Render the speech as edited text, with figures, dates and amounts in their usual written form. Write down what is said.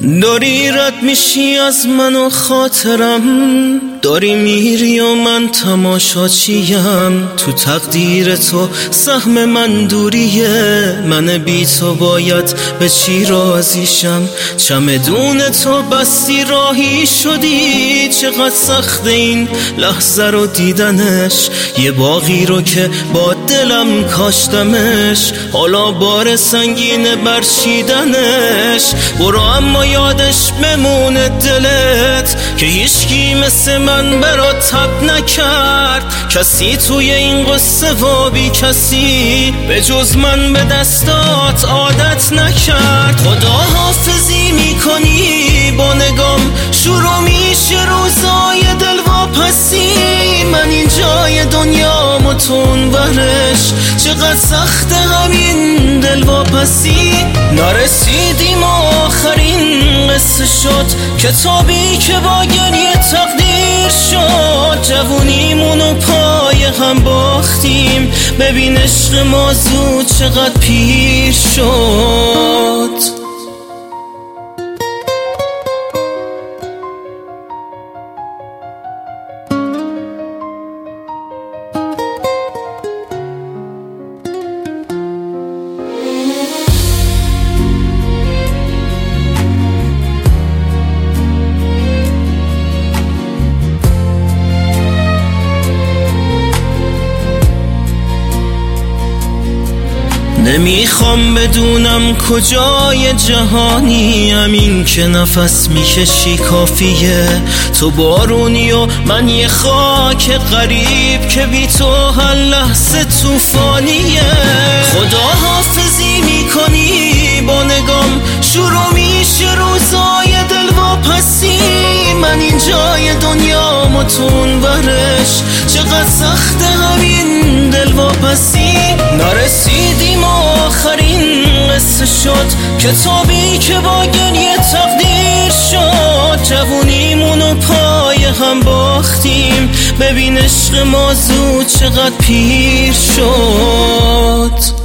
داری رد میشی از من و خاطرم، داری میری و من تماشاچیم. تو تقدیر تو سهم من دوریه، من بی تو باید به چی راضیشم. چمدون تو بستی راهی شدی، چقدر سخت این لحظه رو دیدنش. یه باغی رو که با دلم کاشتمش، حالا بار سنگین برچیدنش. برو اما یادش بمونه دلت که هیچکی مثل من برات تب نکرد. کسی توی این قصه و بی کسی به جز من به دستات عادت نکرد. خدا حافظی میکنی با نگام، شروع میشه روزای دلواپسی. من این جای دنیا متون برش، چقدر سخت همین دلواپسی. نرسیدیم آخرین قصه شد، کتابی که با گریه تقدیر شد. جوونیمونو پای هم باختیم، ببین عشق ما زود چقدر پیر شد. نمیخوام بدونم کجای جهانی، همین که نفس میکشی کافیه. تو بارونی و من یه خاک غریب که بی تو هر لحظه طوفانیه. خدا حافظی میکنی با نگام، شروع میشه روزای دلواپسی. من این جای دنیا متون برش، چقدر سخت همین دلواپسی. نرسیدیم آخرین قصه شد، کتابی که با گریه تقدیر شد. جوونیمونو پای هم باختیم، ببین عشق ما زود چقدر پیر شد.